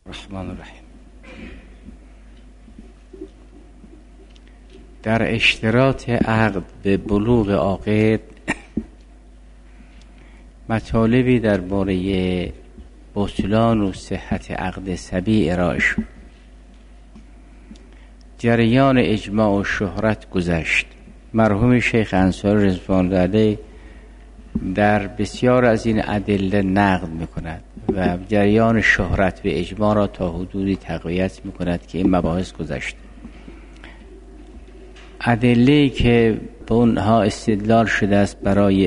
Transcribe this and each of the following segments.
الرحمن الرحیم. در اشتراط عقد به بلوغ عاقد مطالبی درباره بطلان و صحت عقد صبی ارائه شد. جریان اجماع و شهرت گذشت. مرحوم شیخ انصاری رضوان الله علیه در بسیار از این ادله نقد میکند و جریان شهرت و اجماع را تا حدودی تقویت میکند که این مباحث گذشته. ادله‌ای که به اونها استدلال شده است برای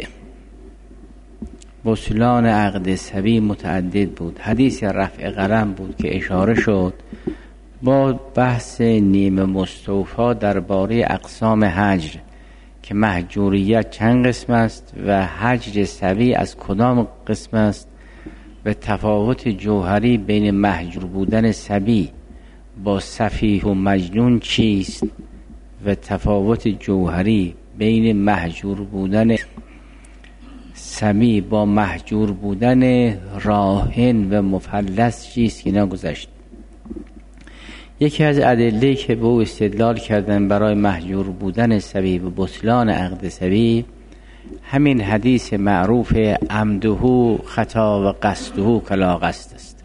بطلان عقد صبی متعدد بود. حدیث رفع قلم بود که اشاره شد با بحث نیمه مستوفا درباره اقسام هجر که مهجوریت چند قسم است و هجر صبی از کدام قسم است و تفاوت جوهری بین مهجور بودن صبی با سفیه و مجنون چیست و تفاوت جوهری بین مهجور بودن صبی با مهجور بودن راهن و مفلس چیست که نگذشت. یکی از ادله‌ای که به او استدلال کردن برای مهجور بودن صبی و بطلان عقد صبی همین حدیث معروف عمده خطا و قصده کلا قصد است.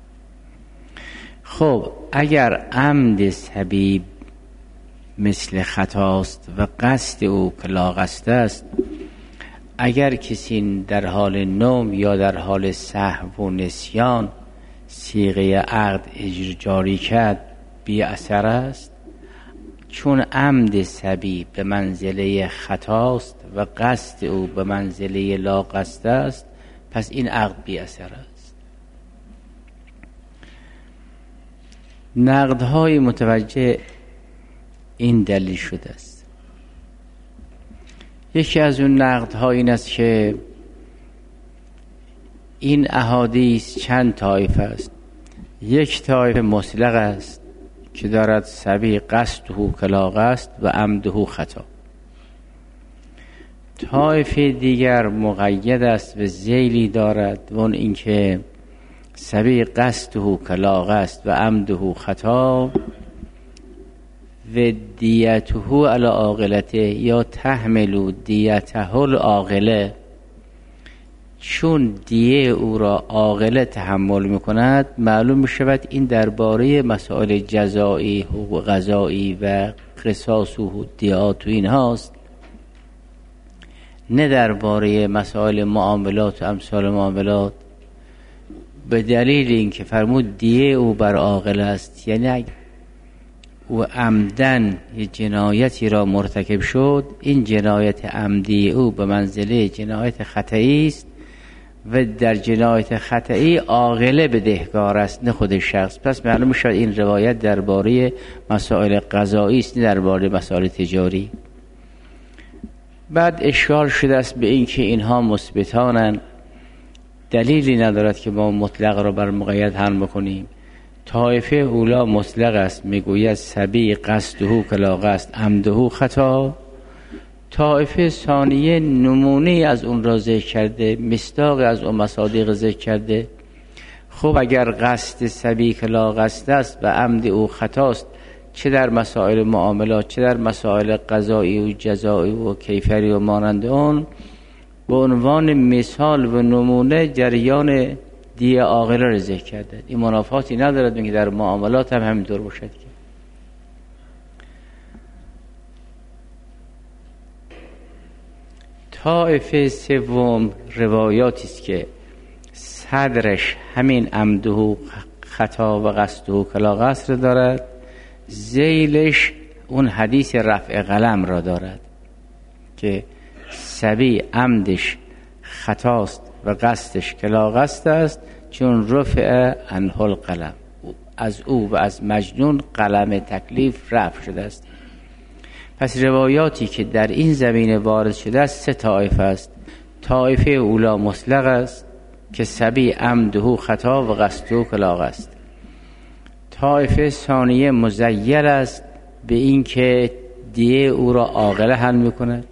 خب اگر عمد صبی مثل خطاست و قصد او کلا قصد است، اگر کسی در حال نوم یا در حال سهو و نسیان صیغه عقد جاری کرد بی اثر است، چون عمد صبی به منزله خطاست و قصد او به منزله لا قصد است، پس این عقد بی اثر است. نقدهای متوجه این دلیل شده است. یکی از اون نقدها این است که این احادیث چند طایفه است. یک طایفه مطلق است که دارد صبی قصده کلا قصد و عمده خطا. طایفه دیگر مقید است و ذیلی دارد و اون اینکه صبی قصده کلا قصد و عمده خطا و دیته علی عاقلته یا تحمل دیته العاقله، چون دیه او را عاقله تحمل میکند معلوم میشود این درباره مسائل جزایی، حقوق قضایی و قصاص و دیات و این هاست، نه درباره مسائل معاملات و امثال معاملات، به دلیل اینکه فرمود دیه او بر عاقله است. یعنی و عمدن یه جنایتی را مرتکب شد، این جنایت عمدی او به منزله جنایت خطایی است و در جنایت خطایی عاقله بدهکار است نه خود شخص. پس معلوم میشد این روایت درباره مسائل قضایی است نه درباره مسائل تجاری. بعد اشکال شده است به این که اینها مثبتانند، دلیلی ندارد که ما مطلق را بر مقید حمل بکنیم. طایفه اولا مطلق است، میگوید صبی قصده کلا قصد عمده خطا. طایفه ثانیه نمونه از اون را ذکر کرده، مصداق از اون مصادیق ذکر کرده. خب اگر قصد صبی کلا قصد است و عمد او خطاست، چه در مسائل معاملات چه در مسائل قضایی و جزایی و کیفری و مانند اون، به عنوان مثال و نمونه جریان دیه عاقله را ذکر کرده. این منافاتی ندارد میگه در معاملات هم همینطور باشد. که طایفه سوم روایاتی است که صدرش همین عمده خطا و قصده کلا قصد دارد، ذیلش اون حدیث رفع قلم را دارد که صبی عمدش خطاست و قصدش کلا قصد است، چون رفع عنه القلم، از او و از مجنون قلم تکلیف رفع شده است. پس روایاتی که در این زمینه وارد شده است سه طایفه است. طایفه اولا مطلق است که صبی عمده خطا و قصده کلا قصد. طایفه ثانیه مزیل است به این که دیه او را عاقله حل میکند.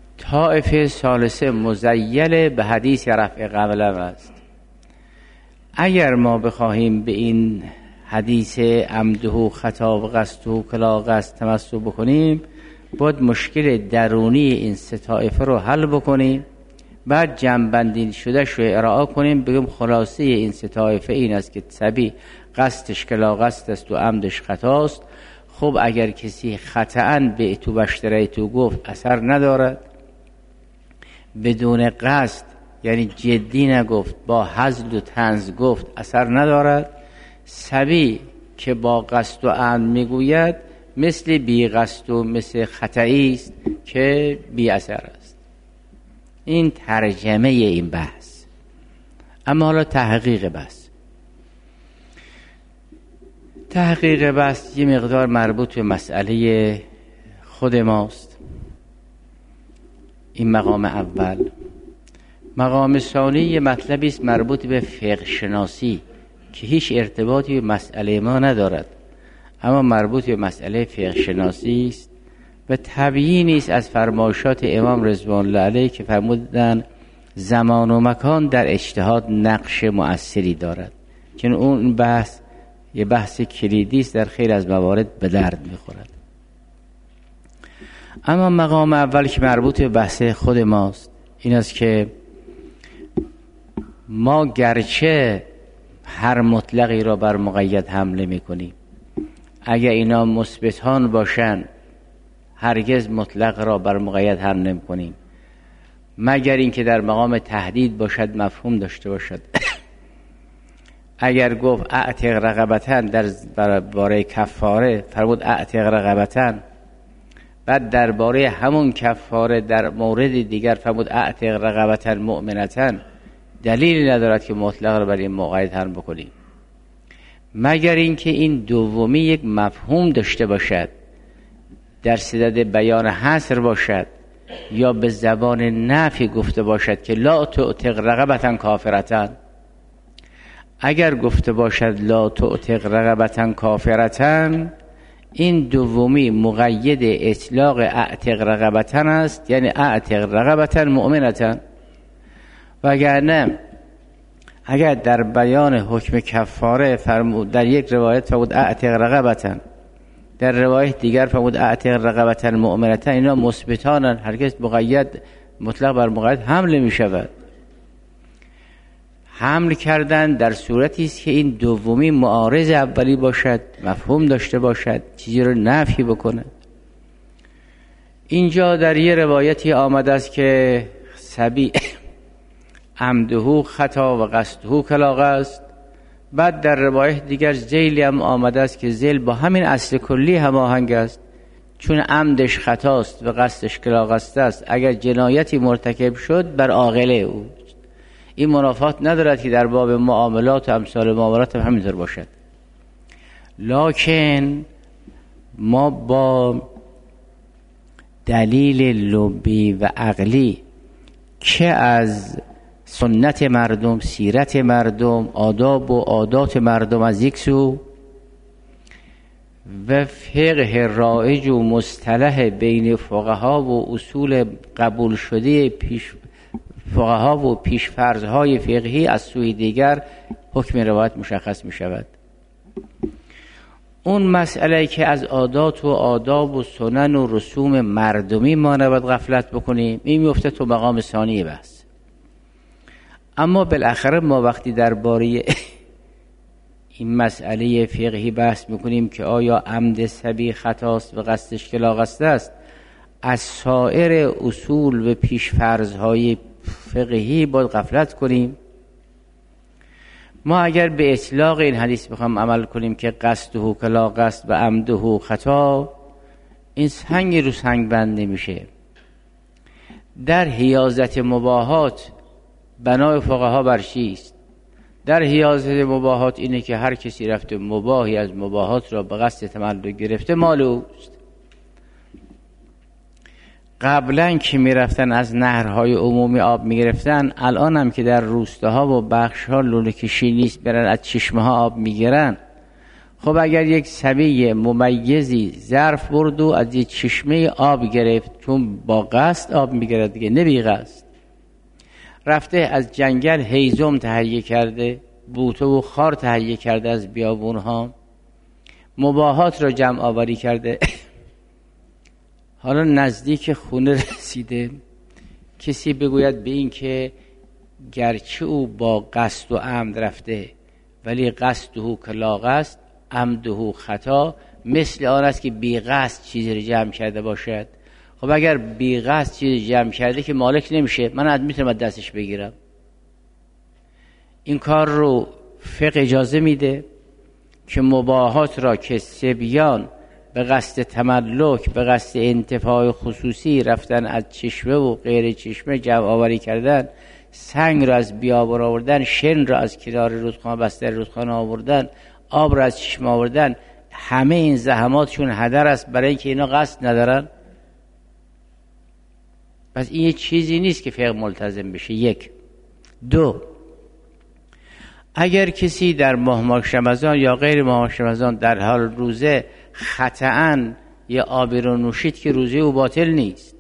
طایفه ثالثه مزیل به حدیث رفع قلم است. اگر ما بخواهیم به این حدیث عمده خطا و قصد و کلا قصد تمسک بکنیم، باید مشکل درونی این سه طایفه رو حل بکنیم، بعد جمع‌بندی شده رو ارائه کنیم، بگیم خلاصه این سه طایفه این است که صبی قصدش کلا قصد است و عمدش خطاست. خب اگر کسی خطأً به تو بشتره تو گفت اثر ندارد، بدون قصد یعنی جدی نگفت، با هزل و طنز گفت اثر ندارد. صبی که با قصد و عمد میگوید مثل بی قصد و مثل خطایی است که بی اثر است. این ترجمه این بحث. اما حالا تحقیق بحث یه مقدار مربوط به مسئله خود ماست. این مقام اول. مقام ثانی یه مطلبی است مربوط به فقه شناسی که هیچ ارتباطی به مسئله ما ندارد، اما مربوط به مسئله فقه شناسی است و تبیینی است از فرمایشات امام رضوان الله علیه که فرمودند زمان و مکان در اجتهاد نقش مؤثری دارد. چون اون بحث یه بحث کلیدی است، در خیلی از موارد به درد میخورد. اما مقام اول که مربوط به بحث خود ماست این است که ما گرچه هر مطلقی را بر مقید حمله میکنیم، اگر اینا مثبتان باشن هرگز مطلق را بر مقید حمله نمی‌کنیم، مگر اینکه در مقام تهدید باشد، مفهوم داشته باشد. اگر گفت اعتق رقبتن در باره کفاره، فرمود اعتق رقبتن، بعد درباره همون کفاره در مورد دیگر فرمود اعتق رقبتن مؤمنتن، دلیلی ندارد که مطلق را برای مقید حمل بکنیم، مگر اینکه این دومی یک مفهوم داشته باشد، در صدد بیان حصر باشد، یا به زبان نفی گفته باشد که لا تعتق رقبتن کافرتن. اگر گفته باشد لا تعتق رقبتن کافرتن، این دومی مقید اطلاق اعتق رقبتن است، یعنی اعتق رقبتن مؤمنتن. وگرنه اگر در بیان حکم کفاره فرمود در یک روایت فرمود اعتق رقبتن، در روایت دیگر فرمود اعتق رقبتن مؤمنتن، اینا مثبتانن، هرگز مقید مطلق بر مقید حمل می شود. حمل کردن در صورتی است که این دومی معارض اولی باشد، مفهوم داشته باشد، چیزی رو نفی بکنه. اینجا در یه روایتی آمده است که صبی عمده خطا و قصده کلا قصد. بعد در روایت دیگر ذیلی هم آمده است که ذیل با همین اصل کلی هماهنگ است، چون عمدش خطاست و قصدش کلا قصد است، اگر جنایتی مرتکب شد بر عاقله او. این منافات ندارد که در باب معاملات و امثال معاملات هم همینطور باشد. لکن ما با دلیل لبی و عقلی که از سنت مردم، سیرت مردم، آداب و عادات مردم از یک سو و فقه رایج و مصطلح بین فقها و اصول قبول شده فقها و پیشفرض‌های فقهی از سوی دیگر حکم روایت مشخص می شود. اون مسئله که از عادات و آداب و سنن و رسوم مردمی ما نباید غفلت بکنیم، این میفته تو مقام ثانی بحث. اما بالاخره ما وقتی درباره این مسئله فقهی بحث میکنیم که آیا عمد صبی خطاست و قصدش کلا قصد است، از سایر اصول و پیشفرض‌های فقهی باید غفلت کنیم. ما اگر به اطلاق این حدیث بخوام عمل کنیم که قصده کلا قصد و عمده خطا، این سنگی رو سنگ بند نمیشه. در حیازت مباحات بنای فقها بر چیست؟ در حیازت مباحات اینه که هر کسی رفته مباحی از مباحات را به قصد تملک گرفته مال اوست. قبلا که میرفتن از نهرهای عمومی آب میگرفتن، الان هم که در روستاها و بخشها لوله کشی نیست برن از چشمه ها آب میگیرن. خب اگر یک صبی ممیزی ظرف برد و از یک چشمه آب گرفت، چون با قصد آب میگیرد دیگه، نه بی قصد، رفته از جنگل هیزم تهیه کرده بوته و خار تهیه کرده از بیابونها، مباحات را جمع آوری کرده. حالا نزدیک خونه رسیده، کسی بگوید به این که گرچه او با قصد و عمد رفته ولی قصده کلاغ است، عمده خطا، مثل آن است که بی قصد چیزی رو جمع کرده باشد. خب اگر بی قصد چیزی جمع کرده که مالک نمیشه، من میتونم دستش بگیرم. این کار رو فقه اجازه میده که مباحات را که صبیان به قصد تملک، به قصد انتفاع خصوصی رفتن از چشمه و غیر چشمه جمع آوری کردن، سنگ را از بیابان آوردن، شن را از کنار رودخانه، بستر رودخانه آوردن، آب را از چشمه آوردن، همه این زحماتشون هدر است برای اینکه اینا قصد ندارن. پس این یه چیزی نیست که فقه ملتزم بشه. یک. دو، اگر کسی در ماه رمضان یا غیر ماه رمضان در حال روزه خطأً یه آبی رو نوشید که روزه او باطل نیست،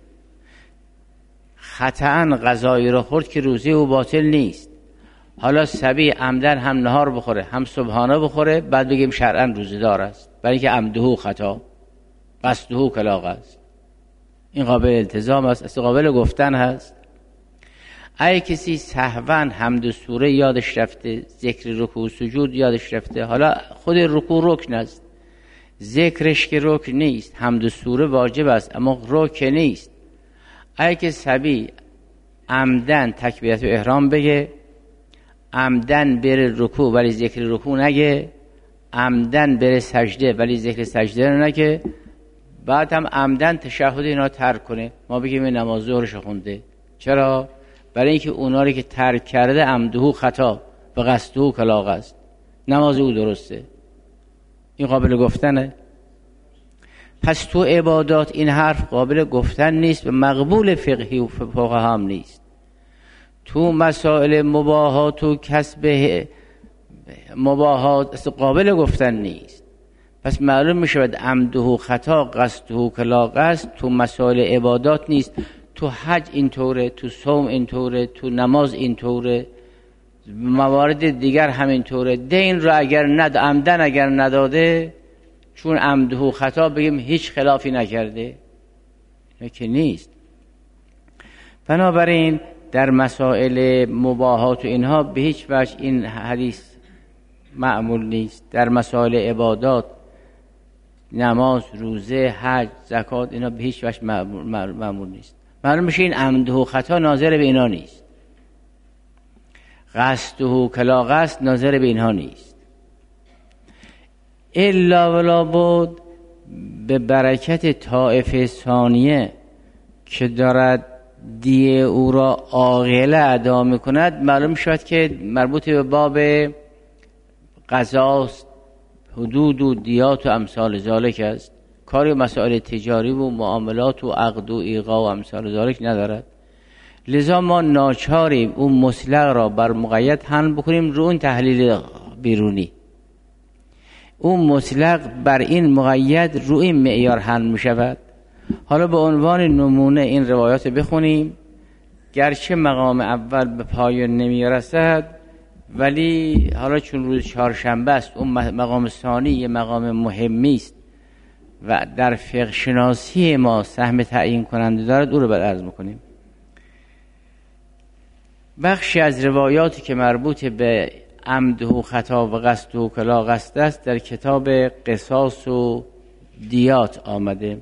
خطأً غذایی رو خورد که روزه او باطل نیست. حالا صبی عمدن هم نهار بخوره هم صبحانه بخوره، بعد بگیم شرعاً روزه دار است، برای اینکه عمده خطا، قصده کلاغ است. این قابل التزام است، اصلا قابل گفتن هست. اگه کسی سهواً حمد سوره یادش رفته، ذکر رکوع سجود یادش رفته، حالا خود رکوع رکن است، ذکرش که رکن نیست، حمد سوره واجب است اما رکن نیست. اگه که صبی عمدن تکبیرت احرام بگه، عمدن بره رکوع ولی ذکر رکوع نگه، عمدن بره سجده ولی ذکر سجده نگه، بعد هم عمدن تشهد اینا ترک کنه، ما بگیم این نماز ظهرش خونده. چرا؟ برای اینکه اونا رو که ترک کرده عمده خطا و قصده کلاغ است، نماز او درسته. این قابل گفتنه؟ پس تو عبادات این حرف قابل گفتن نیست و مقبول فقهی و فقها هم نیست. تو مسائل مباحات و کسب مباحات قابل گفتن نیست. پس معلوم می شود عمده خطا قصده کلاغ است، تو مسائل عبادات نیست. تو حج اینطوره، تو صوم اینطوره، تو نماز اینطوره، موارد دیگر همینطوره. دین رو اگر عمدن اگر نداده، چون عمده خطا بگیم هیچ خلافی نکرده، نه که نیست. بنابراین در مسائل مباحات و اینها به هیچ وجه این حدیث معمول نیست. در مسائل عبادات، نماز، روزه، حج، زکات، اینا به هیچ وجه معمول نیست. معلوم میشه این عمده و خطا ناظر به اینا نیست، قصده و کلاغ است ناظر به اینها نیست. الا ولا بود به برکت طائفه ثانیه که دارد دیه او را عاقله ادا میکند، معلوم شد که مربوط به باب قضاست، حدود و دیات و امثال ذالک است. کاری مسائل تجاری و معاملات و عقد و ایقاع و امثال ذالک ندارد. لذا ما ناچاریم اون مطلق را بر مقید حمل بکنیم رو اون تحلیل بیرونی، اون مطلق بر این مقید رو این معیار حمل می شود. حالا به عنوان نمونه این روایات بخونیم، گرچه مقام اول به پایان نمی رسد ولی حالا چون روز چهارشنبه است، اون مقام ثانی یه مقام مهمی است و در فقه شناسی ما سهم تعیین کننده دارد، او رو بعد عرض میکنیم. بخشی از روایاتی که مربوط به عمد و خطا و قصد و کلاغ است در کتاب قصاص و دیات آمده.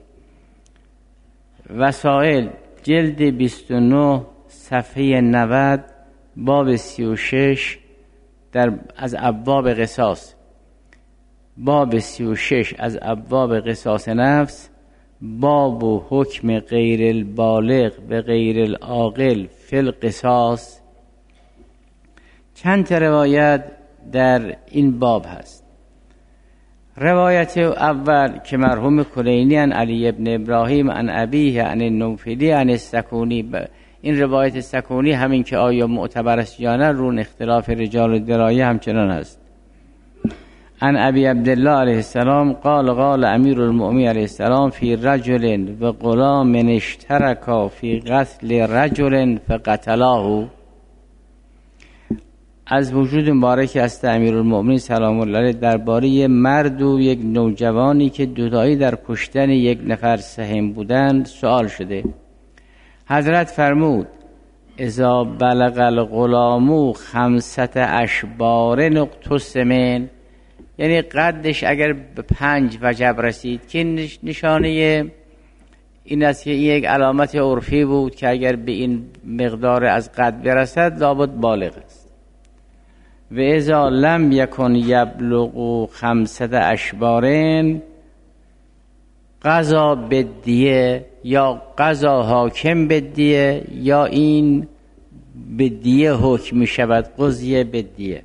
وسائل جلد 29 صفحه 90 باب 36 از ابواب قصاص، باب 36 از ابواب قصاص نفس، باب و حکم غیر البالغ به غیر العاقل فی القصاص. چند تا روایت در این باب هست. روایت اول که مرحوم کلینی عن علی ابن ابراهیم عن ابیه عن النوفلی عن السکونی، این روایت سکونی همین که آیا معتبر است یا نه رون اختلاف رجال درایه همچنان هست. عن ابی عبدالله علیه السلام قال امیر المؤمنین علیه السلام فی رجل و غلام اشترکا فی قتل رجل فقتلاه. از وجود مبارک است امیرالمؤمنین سلام الله علیه درباره مرد و یک نوجوانی که دوتایی در کشتن یک نفر سهم بودند سوال شده. حضرت فرمود اذا بلغ الغلام 5 اشبار نقطه من، یعنی قدش اگر به 5 وجب رسید که نشانه این است که یک علامت عرفی بود که اگر به این مقدار از قد برسد لابد بالغ است. و اذا لم یکن یبلغ 5 اشبار قضا بالدیه، یا قضا حاکم بالدیه، یا این بالدیه حکم می شود، قضیه بالدیه.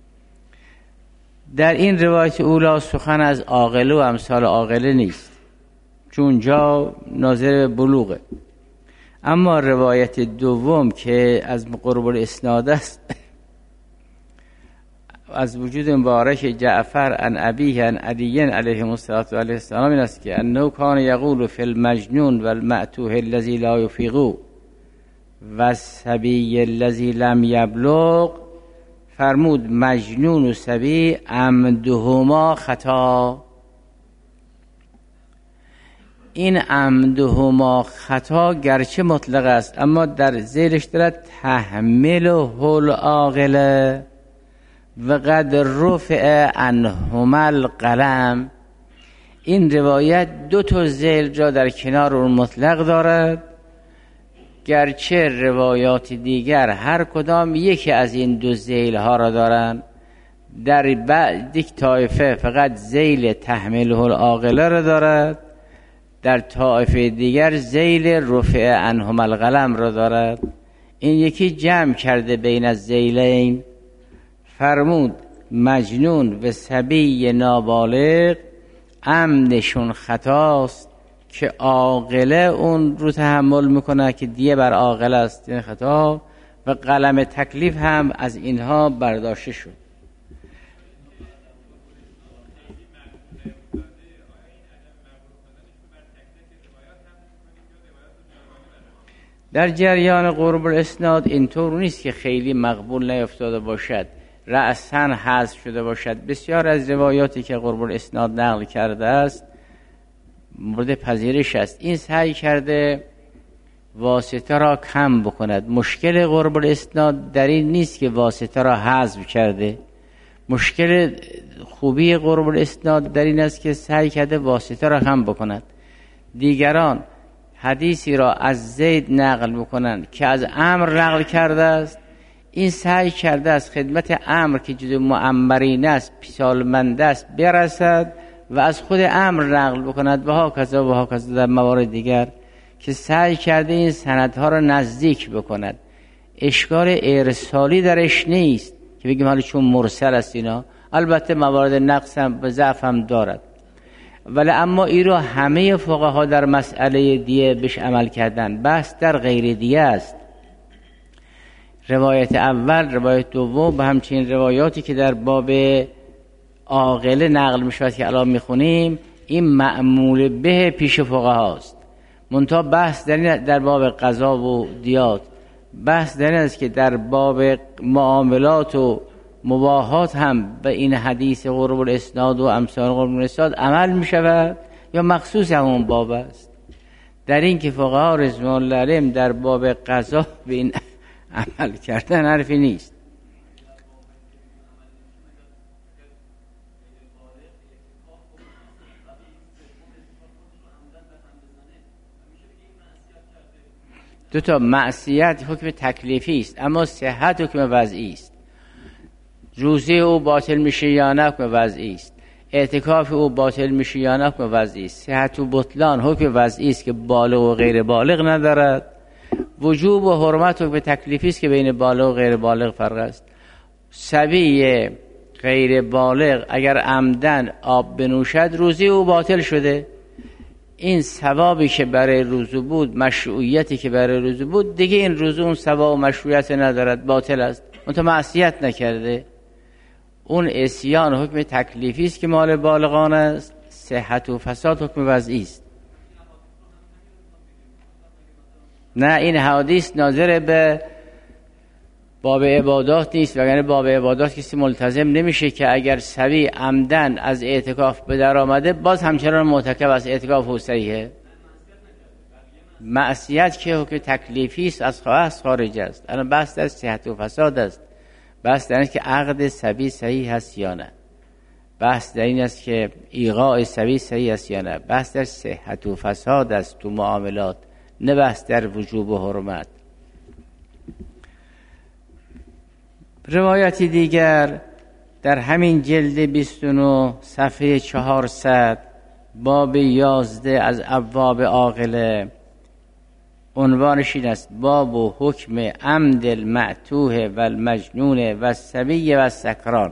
در این روایت اولی سخن از عاقله و امثال عاقله نیست، چون جا ناظر به بلوغه. اما روایت دوم که از قرب الاسناد است از وجود مبارک جعفر عن ابیه عن علی علیه السلام این است که انه کان یقول فی المجنون و المعتوه الذی لا یفیق و الصبی الذی لم یبلغ، فرمود مجنون و صبی عمدهما خطا. این عمدهما خطا گرچه مطلق است اما در زیرش دارد تحمله العاقله و قد رفع عنهما القلم. این روایت 2 ذیل را در کنار اون مطلق دارد، گرچه روایات دیگر هر کدام یکی از این 2 ذیل ها را دارند. در بعد یک طایفه فقط ذیل تحمله العاقله را دارد، در طایفه دیگر ذیل رفع عنهما القلم را دارد. این یکی جمع کرده بین الذیلین، فرمود مجنون و صبی نابالغ عمدشون خطاست که عاقله اون رو تحمل میکنه که دیه بر عاقله است این خطا، و قلم تکلیف هم از اینها برداشته شد. در جریان قرب الاسناد اینطور نیست که خیلی مقبول نیفتاده باشد، رأساً حذف شده باشد. بسیار از روایاتی که قرب الاسناد نقل کرده است مورد پذیرش است. این سعی کرده واسطه را کم بکند. مشکل قرب الاسناد در این نیست که واسطه را حذف کرده، مشکل خوبی قرب الاسناد در این است که سعی کرده واسطه را کم بکند. دیگران حدیثی را از زید نقل بکنند که از عمرو نقل کرده است، این سعی کرده از خدمت عمرو که جز معمرین است پیسالمند است برسد و از خود عمرو نقل بکند و ها کذا در موارد دیگر که سعی کرده این سندها را نزدیک بکند. اشکال ارسالی درش نیست که بگیم حالا چون مرسل است اینا، البته موارد نقص هم و ضعف هم دارد، ولی اما این را همه فقها در مسئله دیه بهش عمل کردن. بحث در غیر دیه است. روایت اول، روایت دوم و همچنین روایاتی که در باب عاقله نقل می شود که الان می خونیم، این معمول به پیش فقها است. منتها بحث در باب قضا و دیات، بحث در این است که در باب معاملات و مباحات هم به این حدیث قرب الاسناد و امثال قرب الاسناد عمل می شود یا مخصوص همون باب است. در این که فقها رضوان الله علیهم در باب قضا به این عمل کردن حرفی نیست. دوتا معصیت حکم تکلیفی است اما صحت حکم وضعی است. روزه او باطل میشه یا نه حکم وضعی است. اعتکاف او باطل میشه یا نه حکم وضعی است. صحت و بطلان حکم وضعی است که بالغ و غیر بالغ ندارد. وجوب و حرمت حکم تکلیفی است که بین بالغ و غیر بالغ فرق است. صبی غیر بالغ اگر عمدن آب بنوشد روزه او باطل شده. این ثوابی که برای روزه بود، مشروعیتی که برای روزه بود، دیگه این روزه اون ثواب و مشروعیت ندارد، باطل است. اون معصیت نکرده. اون عصیان حکم تکلیفی است که مال بالغان است. صحت و فساد حکم وضعی است. نه، این حدیث ناظر به باب عبادات نیست، وگرنه باب عبادات کسی ملتزم نمیشه که اگر سبی عمدن از اعتکاف به در آمده باز همچنان معتکف از اعتکاف او صحیحه. معصیت که حکم تکلیفی است، از خارج است. الان بحث در صحت و فساد است، بحث در این است که عقد سبی صحیح هست یا نه، بحث در این است که ایقاع سبی صحیح است یا نه، بحث در صحت و فساد است تو معاملات، نه بحث در وجوب و حرمت. روایتی دیگر در همین جلد 29 صفحه 400 باب 11 از ابواب عاقله، عنوانش این است: باب حکم عمد المعتوه و المجنون و الصبی و السکران.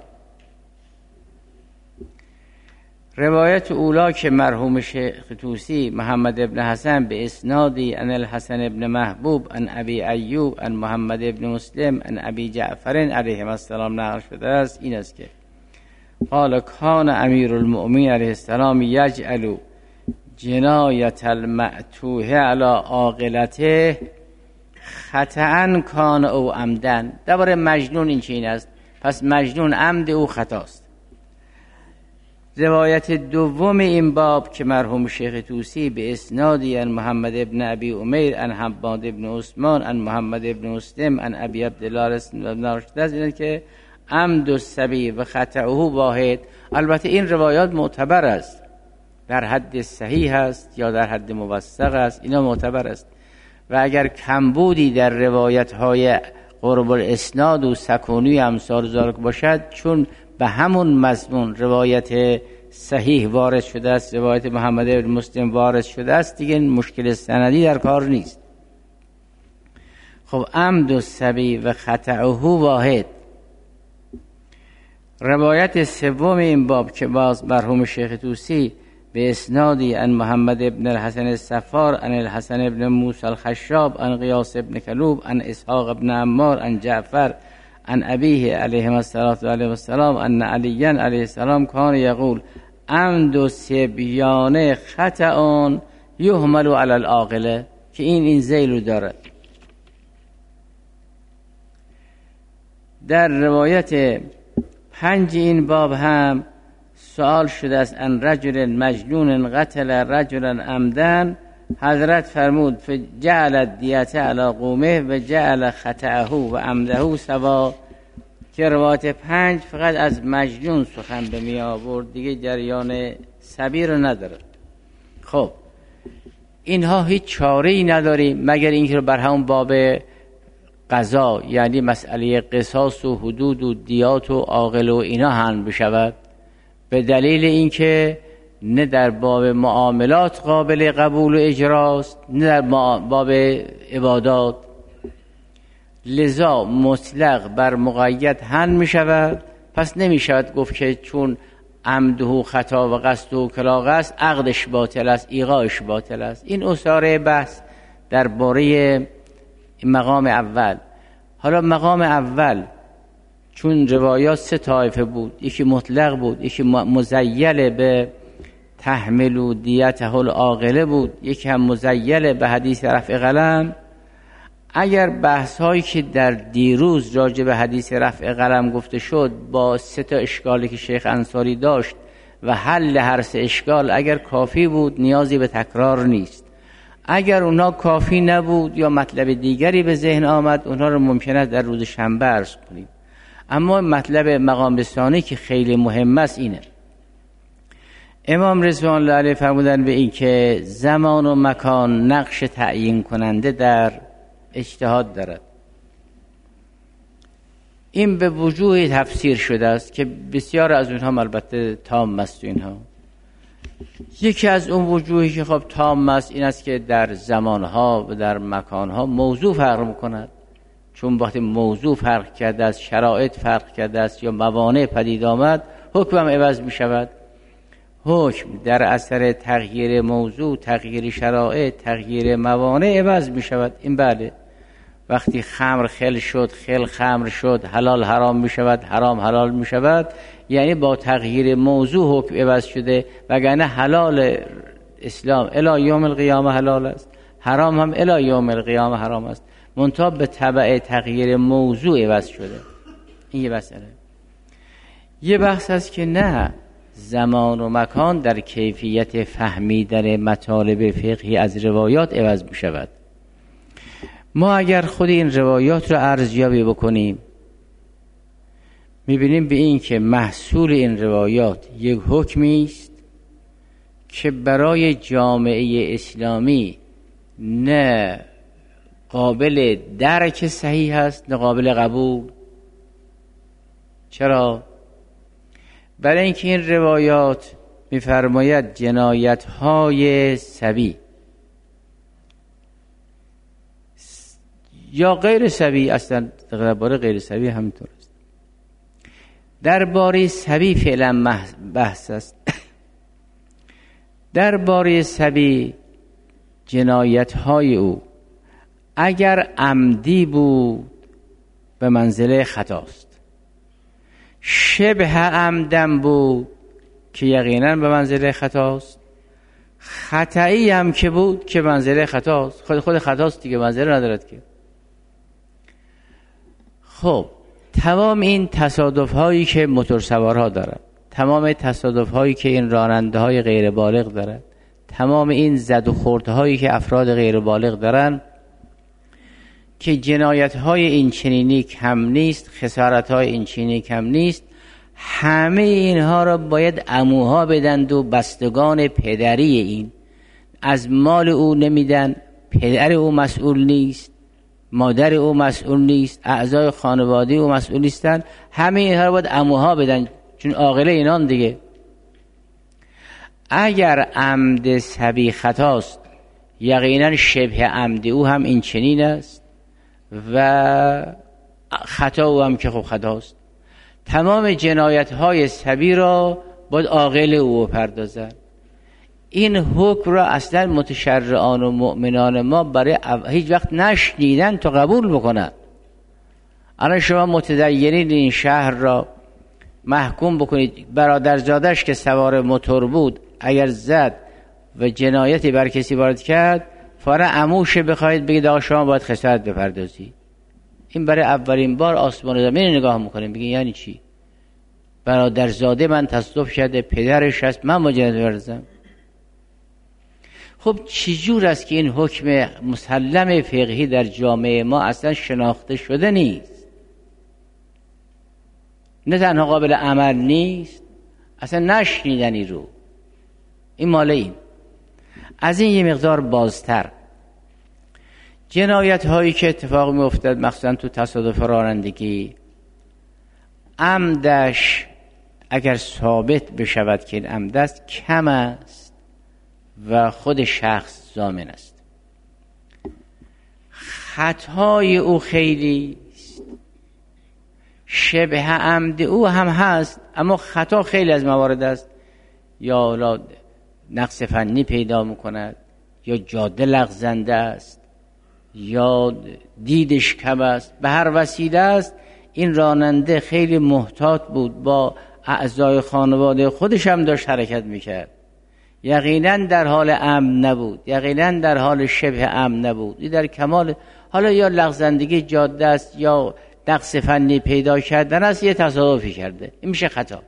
روایت اولا که مرحوم شیخ طوسی محمد ابن حسن به اسنادی عن الحسن ابن محبوب عن ابی ایوب عن محمد ابن مسلم عن ابی جعفر علیه السلام نقل شده است این است که قال کان امیر المؤمنین علیه السلام یجعل جنایت المعتوه علی عاقلته خطأ کان او عمدن. درباره مجنون این چین است، پس مجنون عمد او خطاست. روایت دوم این باب که مرحوم شیخ طوسی به اسنادی عن محمد ابن ابی امیر عن حماد ابن عثمان عن محمد ابن مسلم عن ابی عبدالله رسول اینه که عمد الصبی و خطأه واحد. البته این روایات معتبر است، در حد صحیح است یا در حد موثق است، اینا معتبر است. و اگر کمبودی در روایت های قرب الاسناد و سکونی امثال ذالک باشد، چون به همون مضمون روایت صحیح وارد شده است، روایت محمد ابن مسلم وارد شده است، دیگه مشکل سندی در کار نیست. خب عمد الصبی و خطأه واحد. روایت سوم این باب که باز مرحوم شیخ طوسی به اسنادی عن محمد ابن الحسن الصفار عن الحسن ابن موسی الخشاب عن قیاس ابن کلوب عن اسحاق ابن عمار عن جعفر عن ابیه علیه السلام ان علی علیه السلام کان یقول عمد صبیان خطأ یحمل علی العاقله، که این ذیل داره. در روایت 5 این باب هم سوال شده است ان رجل مجنون قتل رجلا عمدن، حضرت فرمود فجعل الدیت علی قومه و جعل خطأه و عمده سوا، که روایت 5 فقط از مجنون سخن به می آورد، دیگه جریان صبی رو نداره. خب اینها هیچ چاره‌ای نداریم مگر اینکه رو بر همون باب قضا، یعنی مسئله قصاص و حدود و دیات و عاقل و اینا حل بشود، به دلیل اینکه نه در باب معاملات قابل قبول و اجراست، نه در باب عبادات، لذا مطلق بر مقید حل می شود. پس نمی شود گفت که چون عمده خطا و قصد و کلاغ است عقدش باطل است، ایقاعش باطل است. این اساره بحث درباره مقام اول. حالا مقام اول چون روایات 3 طایفه بود، یکی مطلق بود، یکی مزیل به تحمل و دیته العاقله بود، یکی هم مزیل به حدیث رفع قلم. اگر بحث هایی که در دیروز راجع به حدیث رفع قلم گفته شد با 3 اشکالی که شیخ انصاری داشت و حل هر 3 اشکال اگر کافی بود نیازی به تکرار نیست. اگر اونها کافی نبود یا مطلب دیگری به ذهن آمد، اونها رو ممکنه در روز شنبه عرض کنیم. اما مطلب مقام ثانی که خیلی مهم است اینه. امام رضوان الله علیه فرمودن به این که زمان و مکان نقش تعیین کننده در اجتهاد دارد. این به وجوه تفسیر شده است که بسیار از اونها البته تام است. اینها یکی از اون وجوهی که خب تام است این است که در زمانها و در مکانها موضوع فرق می‌کند. چون وقتی موضوع فرق کرده است، شرایط فرق کرده است یا موانع پدید آمد، حکم هم عوض می شود. حکم در اثر تغییر موضوع، تغییر شرایط، تغییر موانع عوض می شود. این بله، وقتی خمر خل شد، خل خمر شد، حلال حرام می شود، حرام حلال می شود، یعنی با تغییر موضوع حکم عوض شده. وگرنه حلال اسلام الی یوم القیامه حلال است، حرام هم الی یوم القیامه حرام است. منتها به تبع تغییر موضوع عوض شده. این یه مسئله. یه بحث هست که نه، زمان و مکان در کیفیت فهمیدن مطالب فقهی از روایات عوض می شود. ما اگر خود این روایات رو ارزیابی بکنیم می بینیم به این که محصول این روایات یک حکمی است که برای جامعه اسلامی نه قابل درک صحیح است نه قابل قبول. چرا؟ برای اینکه این روایات می‌فرماید جنایت‌های صبی یا غیر صبی، اصلا درباره غیر صبی همینطور است. درباره صبی فعلا بحث است. درباره صبی جنایت‌های او اگر عمدی بود به منزله خطاست، شبه عمدن بود که یقینا به منزله خطاست، خطایی هم که بود که منزله خطاست. خود خطاست دیگه، منزله ندارد که. خب تمام این تصادف هایی که موتور سوارها دارند، تمام تصادف هایی که این راننده های غیر بالغ دارند، تمام این زد و خورد هایی که افراد غیر بالغ دارند، که جنایت های این چنینی کم نیست، خسارت های این چنینی کم نیست، همه اینها را باید عموها بدند و بستگان پدری این از مال او نمیدن. پدر او مسئول نیست، مادر او مسئول نیست، اعضای خانواده او مسئول نیستن، همه اینها را باید عموها بدن چون عاقله اینان دیگه. اگر عمد صبی خطاست یقینا شبه عمد او هم این چنین است و خطا او هم که خب خطاست. تمام جنایت های صبی را باید عاقل او بپردازند. این حکم را اصلا متشرعان و مؤمنان ما برای هیچ وقت نشنیدن تا قبول بکنن. الان شما متدینین این شهر را محکوم بکنید برادرزادش که سوار موتور بود اگر زد و جنایتی بر کسی وارد کرد، فورا عموش بخواید بگید آقا شما باید خسارت بپردازید. این برای اولین بار آسمان و زمین نگاه میکنیم، بگید یعنی چی؟ برادرزاده من تصادف کرده، پدرش هست، من مجرد بپردازم. خب چجور است که این حکم مسلم فقهی در جامعه ما اصلا شناخته شده نیست؟ نه تنها قابل عمل نیست، اصلا نشنیدنی رو. این مال این. از این یه مقدار بازتر، جنایت هایی که اتفاق می افتد مخصوصا تو تصادف رانندگی، عمدش اگر ثابت بشود که این عمد است کم است و خود شخص ضامن است. خطای او خیلی است، شبه عمد او هم هست، اما خطا خیلی از موارد است یا نقص فنی پیدا میکند، یا جاده لغزنده است، یا دیدش کم است، به هر وسیله است. این راننده خیلی محتاط بود، با اعضای خانواده خودش هم داشت حرکت میکرد، یقینا در حال امن نبود، یقینا در حال شبه امن نبود. این در کمال، حالا یا لغزندگی جاده است یا نقص فنی پیدا کردن است، یه تصادفی کرده، این میشه خطا.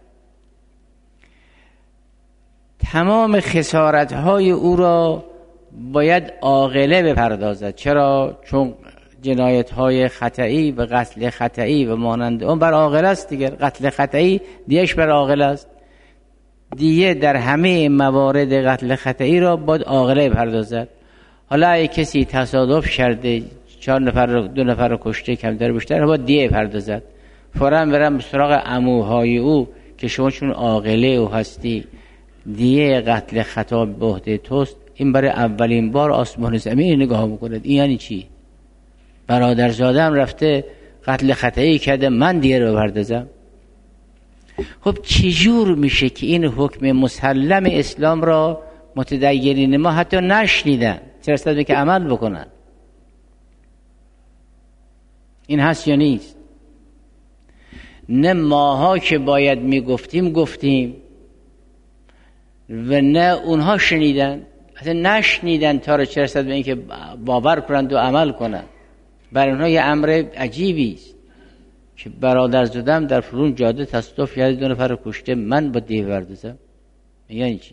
تمام خسارت‌های او را باید عاقله بپردازد. چرا؟ چون جنایت‌های خطئی و قتل خطئی و مانند اون بر عاقله است دیگه. قتل خطئی دیش بر عاقله است، دیگه در همه موارد قتل خطئی را باید عاقله بپردازد. حالا اگه کسی تصادف کرده 4 نفر 2 نفر رو کشته کمتر بیشتر، باید دیه بپردازد. فوراً برم سراغ عموهای او که شما چون عاقله او هستی دیه قتل خطا به عهده توست. این برای اولین بار آسمان زمین نگاه میکنه. این یعنی چی؟ برادرزادم رفته قتل خطایی کرده، من دیه رو بپردازم؟ خب چجور میشه که این حکم مسلم اسلام را متدینین ما حتی نشنیدن، چه رسد که عمل بکنن؟ این هست یا نیست؟ نه ماها که باید میگفتیم گفتیم و نه اونها شنیدن، اصلا نشنیدن تا رو چه رسد به این که باور کنند و عمل کنند. برای اونها یه امر عجیبی است که برادر زدم در فرون جاده تصادف کرده 2 نفر رو کشته، من با دیو بردازم. یعنی چی؟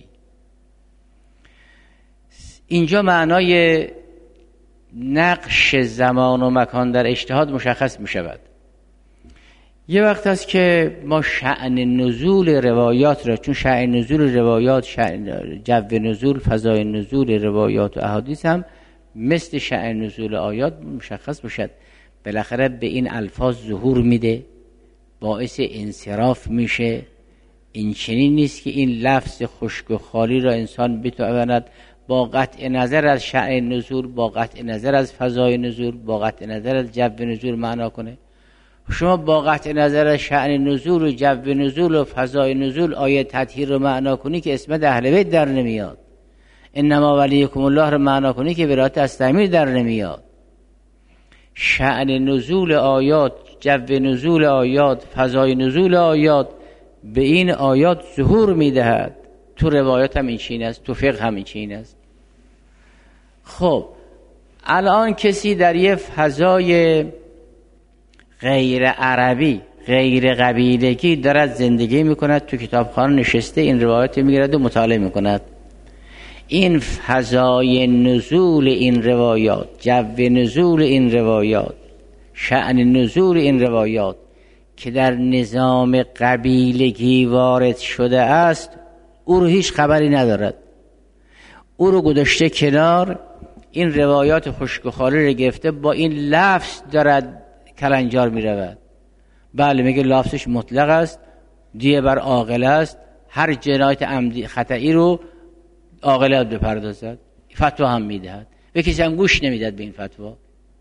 اینجا معنای نقش زمان و مکان در اجتهاد مشخص می شود. یه وقت هست که ما شأن نزول روایات را، چون شأن نزول روایات، جو نزول، فضای نزول روایات و احادیث هم مثل شأن نزول آیات مشخص باشد. بالاخره به این الفاظ ظهور میده، باعث انصراف میشه. این چنین نیست که این لفظ خشک و خالی را انسان بتواند با قطع نظر از شأن نزول، با قطع نظر از فضای نزول، با قطع نظر از جو نزول معنا کنه. شما با قطع نظر از شأن نزول و جو نزول و فضای نزول آیه تطهیر رو معنا کنی که اسمت اهل بیت در نمیاد. انما ولیکم الله رو معنا کنی که برات از تعمیر در نمیاد. شأن نزول آیات، جو نزول آیات، فضای نزول آیات به این آیات ظهور میدهد. تو روایات هم این چین است، تو فقه هم این چین است. خب الان کسی در یه فضای غیر عربی، غیر قبیلگی دارد زندگی میکند، تو کتابخانه نشسته این روایات میگیرد و مطالعه میکند. این فضای نزول این روایات، جو نزول این روایات، شأن نزول این روایات که در نظام قبیلگی وارد شده است، او رو هیچ خبری ندارد. او رو گذاشته کنار، این روایات خشک و خالی رو گرفته، با این لفظ دارد کلنجار می رود. بله میگه لفظش مطلق است، دیه بر عاقله است، هر جنایت عمدی خطئی رو عاقله بپردازد. فتوا هم میدهد و کسی هم گوش نمیداد به این فتوا.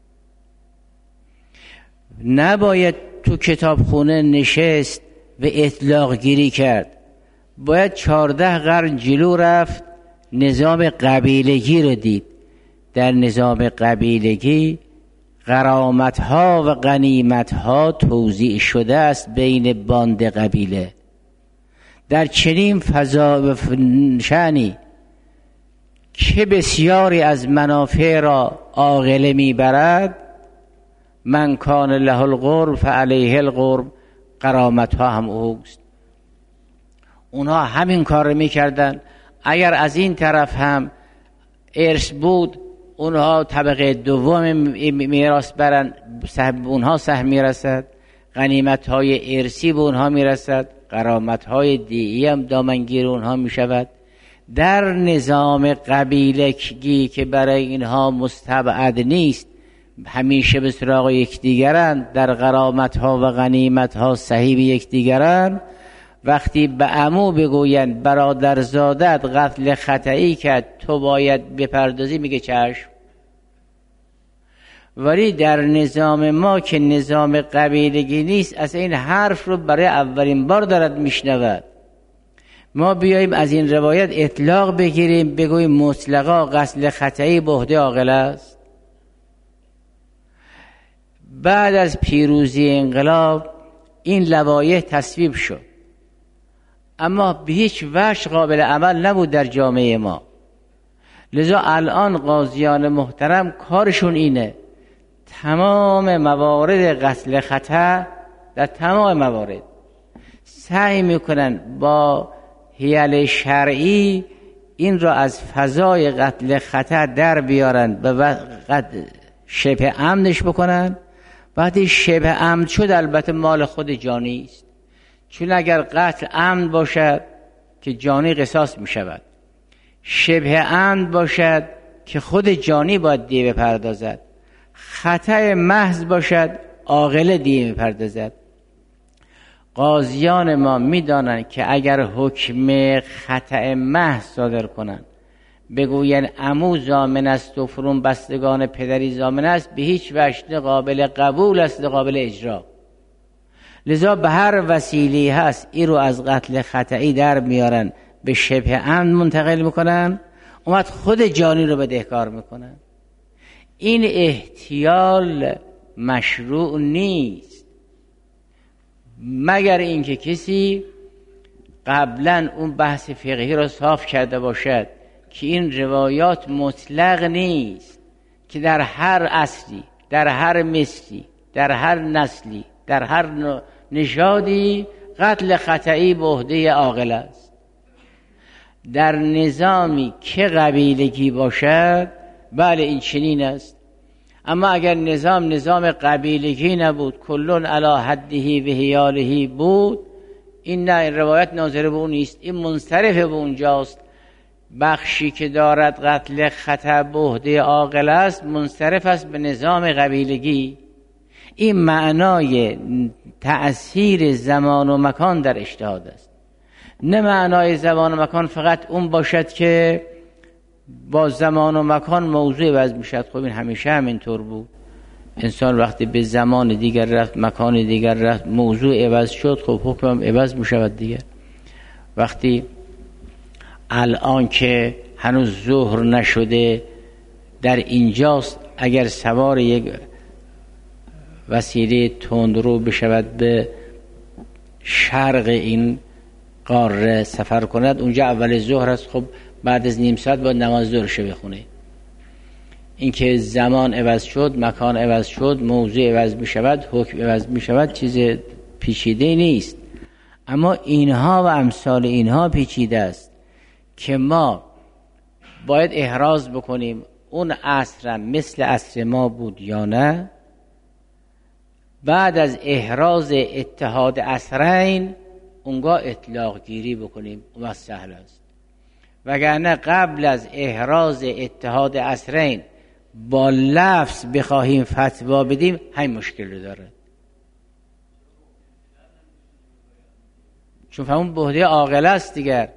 نباید تو کتابخونه نشست و اطلاق گیری کرد، باید 14 قرن جلو رفت، نظام قبیلگی رو دید. در نظام قبیلگی غرامت‌ها و غنیمت‌ها توزیع شده است بین باند قبیله. در چنین فضا و شأنی که بسیاری از منافع را عاقله میبرد، من کان له القرب فعلیه القرب، غرامت‌ها هم اوست. اونها همین کار رو میکردن. اگر از این طرف هم ارث بود، اونها طبقه دوم میراث برن، اونها سهم میرسد، غنیمت‌های ارثی به اونها میرسد، غرامت‌های دیگه هم دامنگیر اونها میشود. در نظام قبیلگی که برای اینها مستبعد نیست، همیشه به سراغ یکدیگرند، در غرامت‌ها و غنیمت‌ها صحیح یکدیگرند. وقتی به عمو بگویند برادرزادت قتل خطئی کرد، تو باید بپردازی، میگه چشم. ولی در نظام ما که نظام قبیلگی نیست، اصلا این حرف رو برای اولین بار دارد میشنود. ما بیاییم از این روایت اطلاق بگیریم، بگوییم مطلقا قتل خطئی به عهده عاقله است. بعد از پیروزی انقلاب این لوایح تصویب شد، اما به هیچ وجه قابل عمل نبود در جامعه ما. لذا الان قاضیان محترم کارشون اینه، تمام موارد قتل خطا، در تمام موارد سعی میکنن با حیل شرعی این را از فضای قتل خطا در بیارن و شبه عمدش بکنن. وقتی شبه عمد شد، البته مال خود جانی است، چون اگر قتل عمد باشد که جانی قصاص می شود، شبه عمد باشد که خود جانی باید دیه بپردازد، خطأ محض باشد عاقله دیه بپردازد. قاضیان ما می دانند که اگر حکم خطأ محض صادر کنند، بگوین عمو ضامن است و فرون بستگان پدری ضامن است، به هیچ وجه قابل قبول است، قابل اجرا. لذا به هر وسیله هست این رو از قتل خطئی در میارن، به شبه عمد منتقل میکنن، اومد خود جانی رو بدهکار میکنن. این احتیال مشروع نیست، مگر اینکه کسی قبلا اون بحث فقهی رو صاف کرده باشد که این روایات مطلق نیست، که در هر عصری در هر مثلی، در هر نسلی، در هر نژادی قتل خطئی به عهده عاقل است. در نظامی که قبیلگی باشد بله این چنین است، اما اگر نظام قبیلگی نبود، کلون علی حده و حیاله بود، این نه، این روایت ناظر به اون نیست، این منصرف به اونجاست. بخشی که دارد قتل خطا به عهده عاقل است منصرف است به نظام قبیلگی. این معنای تأثیر زمان و مکان در اجتهاد است، نه معنای زمان و مکان فقط اون باشد که با زمان و مکان موضوع عوض میشد. خب این همیشه همینطور بود، انسان وقتی به زمان دیگر رفت، مکان دیگر رفت، موضوع عوض شد، خب حکم عوض میشود دیگر. وقتی الان که هنوز ظهر نشده در اینجاست، اگر سوار یک وسیله تندرو بشود به شرق این قاره سفر کند، اونجا اول ظهر است، خب بعد از نیم ساعت باید نماز ظهرش بخونه. این که زمان عوض شد، مکان عوض شد، موضوع عوض می شود، حکم عوض می شود، چیز پیچیده نیست. اما اینها و امثال اینها پیچیده است که ما باید احراز بکنیم اون عصر مثل عصر ما بود یا نه. بعد از احراز اتحاد عصرین اونگاه اطلاق گیری بکنیم، اون سهل است. وگرنه قبل از احراز اتحاد عصرین با لفظ بخواهیم فتوا بدیم همین مشکل رو داره، چون فهمون به عهده عاقل است دیگر.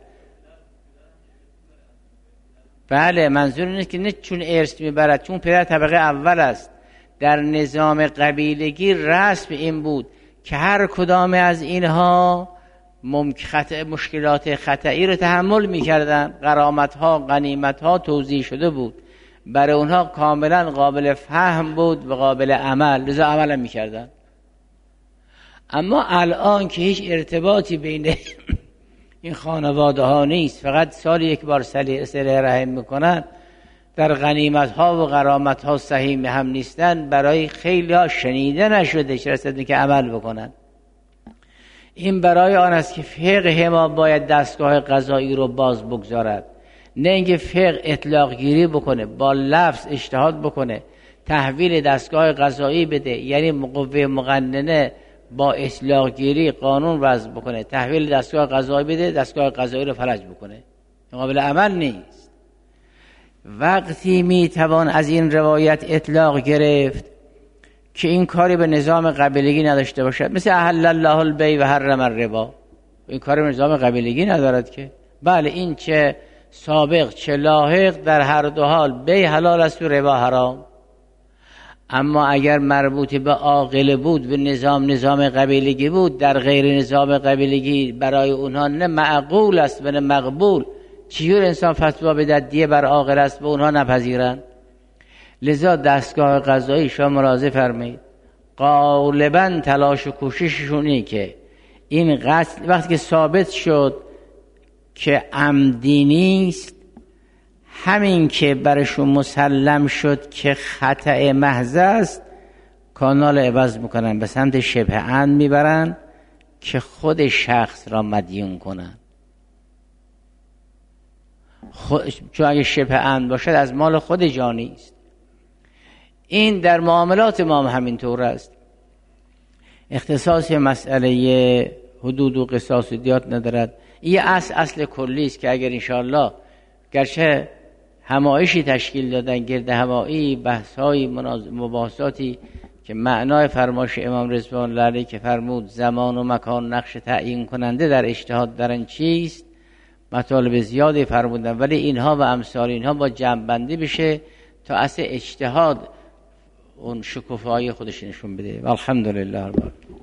بله منظور نیست که نه چون ارث میبرد، چون پدر طبقه اول است. در نظام قبیلگی رسم این بود که هر کدام از اینها مشکلات خطئی رو تحمل میکردن، غرامت‌ها، غنیمت‌ها توزیع شده بود، برای اونها کاملا قابل فهم بود و قابل عمل، لذا عمل میکردن. اما الان که هیچ ارتباطی بین این خانواده ها نیست، فقط سال یک بار صله رحم میکنن، در غنیمت ها و غرامت ها سهیم هم نیستن، برای خیلی ها شنیده نشده چه رسد که عمل بکنن. این برای آن است که فقه ما باید دستگاه قضایی رو باز بگذارد، نه اینکه فقه اطلاق گیری بکنه، با لفظ اجتهاد بکنه، تحویل دستگاه قضایی بده، یعنی قوه مقننه با اطلاق گیری قانون وضع بکنه، تحویل دستگاه قضایی بده، دستگاه قضایی رو فلج بکنه، قابل عمل نیست. وقتی میتوان از این روایت اطلاق گرفت که این کاری به نظام قبیلگی نداشته باشد، مثل احل الله البیع و حرم الربا، این کاری به نظام قبیلگی ندارد که بله این چه سابق چه لاحق در هر دو حال بیع حلال است و ربا حرام. اما اگر مربوط به عاقل بود، به نظام قبیلگی بود، در غیر نظام قبیلگی برای اونها نه معقول است و نه مقبول، چیور انسان فتوا بدهد دیه بر عاقل است و اونها نپذیرند. لذا دستگاه قضایی شما ملاحظه فرمایید غالبا تلاش و کوشششونی که این قتل وقتی که ثابت شد که عمدی نیست، همین که برشون مسلم شد که خطأ محض است، کانال عوض میکنن، به سمت شبه عمد میبرن که خود شخص را مدیون کنن. چون اگه شبه عمد باشد از مال خود جانی است. این در معاملات ما هم همینطور است. اختصاص مسئله حدود و قصاص و دیات ندارد. این اصل کلی است که اگر انشاءالله گرچه همایشی تشکیل دادن، گرد همایی، بحث‌های مباحثاتی که معنای فرمایش امام رضوان الله علیه که فرمود زمان و مکان نقش تعیین کننده در اجتهاد درن چیست، مطالب زیادی فرمودن، ولی اینها و امثال اینها با جمع بندی بشه تا اصل اجتهاد اون شکوفایی خودش نشون بده. الحمدلله.